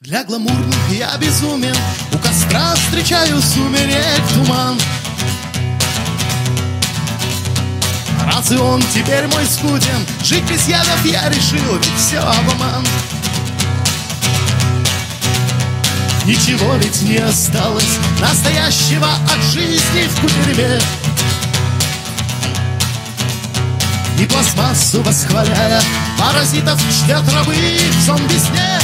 Для гламурных я безумен, у костра встречаю сумерек туман. Рацион теперь мой скуден, жить без ядов я решил, ведь все обман. Ничего ведь не осталось настоящего от жизни в кутерьме. И пластмассу восхваляя, паразитов чтят рабы в зомби-сне.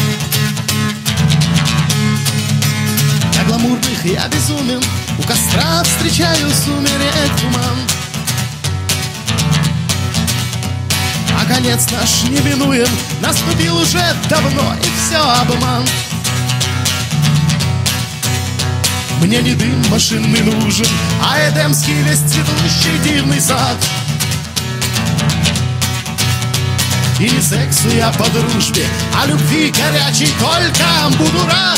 Для гламурных я безумен, у костра встречаю сумерек туман. А конец наш неминуем, наступил уже давно, и все обман. Мне не дым машинный нужен, а эдемский весь цветущий дивный сад. И не сексу я по дружбе, а любви горячей только буду рад.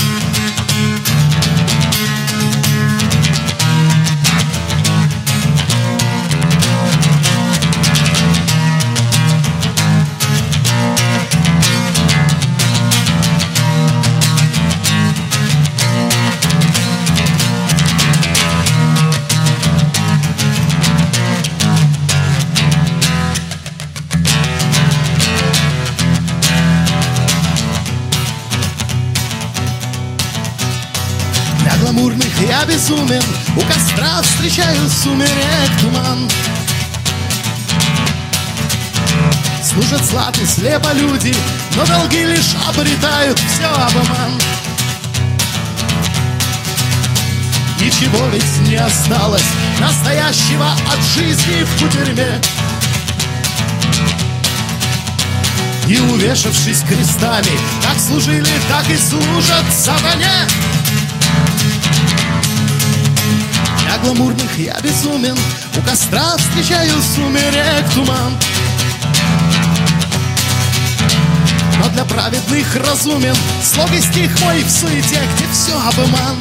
Для гламурных я безумен, у костра встречаю сумерек туман. Служат златы слепо люди, но долги лишь обретают, все обман. Ничего ведь не осталось настоящего от жизни в кутерьме. И увешавшись крестами, как служили, так и служат сатане. Для гламурных я безумен, у костра встречаю сумерек туман. Но для праведных разумен слог и стих мой в суете, где все обман.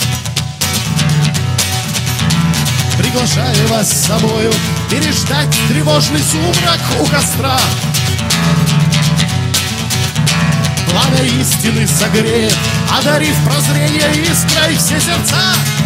Приглашаю вас с собою переждать тревожный сумрак у костра. Пламя истины согреет, одарив прозрение искрой все сердца.